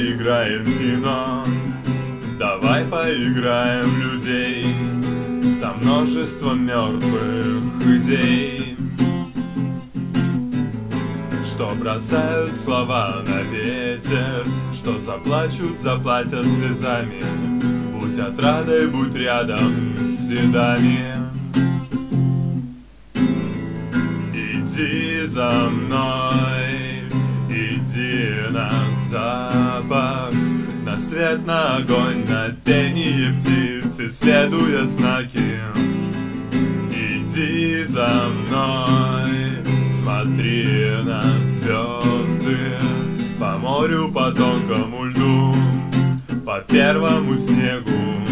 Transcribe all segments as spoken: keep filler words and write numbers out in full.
поиграем в кино. Давай поиграем в людей со множеством мертвых идей, что бросают слова на ветер, что заплачут, заплатят слезами. Будь отрадой, будь рядом с следами. Иди за мной, иди на запах, на свет, на огонь, на пение птиц, исследуя знаки. Иди за мной, смотри на звезды, по морю, по тонкому льду, по первому снегу.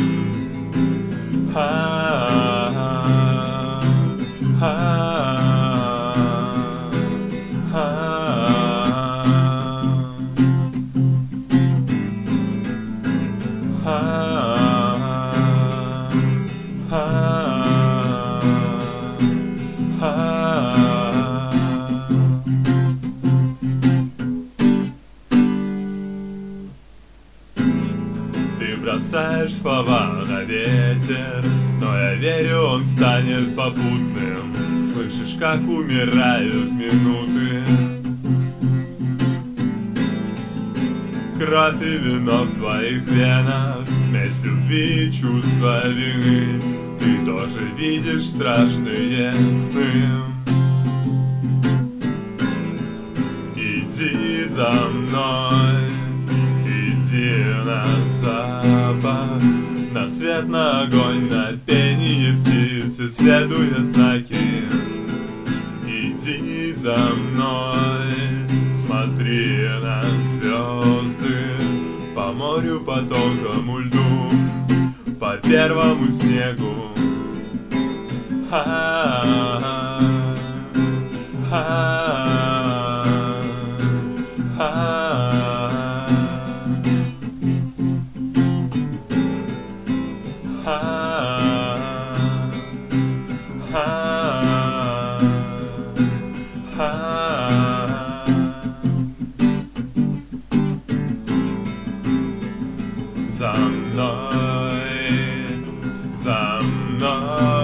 Ты бросаешь слова на ветер, но я верю, он станет попутным. Слышишь, как умирают минуты, кровь и вино в твоих венах, смесь любви и чувства вины. Ты тоже видишь страшные сны. Иди за мной, иди на запах, на свет, на огонь, на пение птиц, исследуя знаки. Иди за мной, смотри на звезды, по морю, по тонкому льду, по первому снегу. За мной, за мной.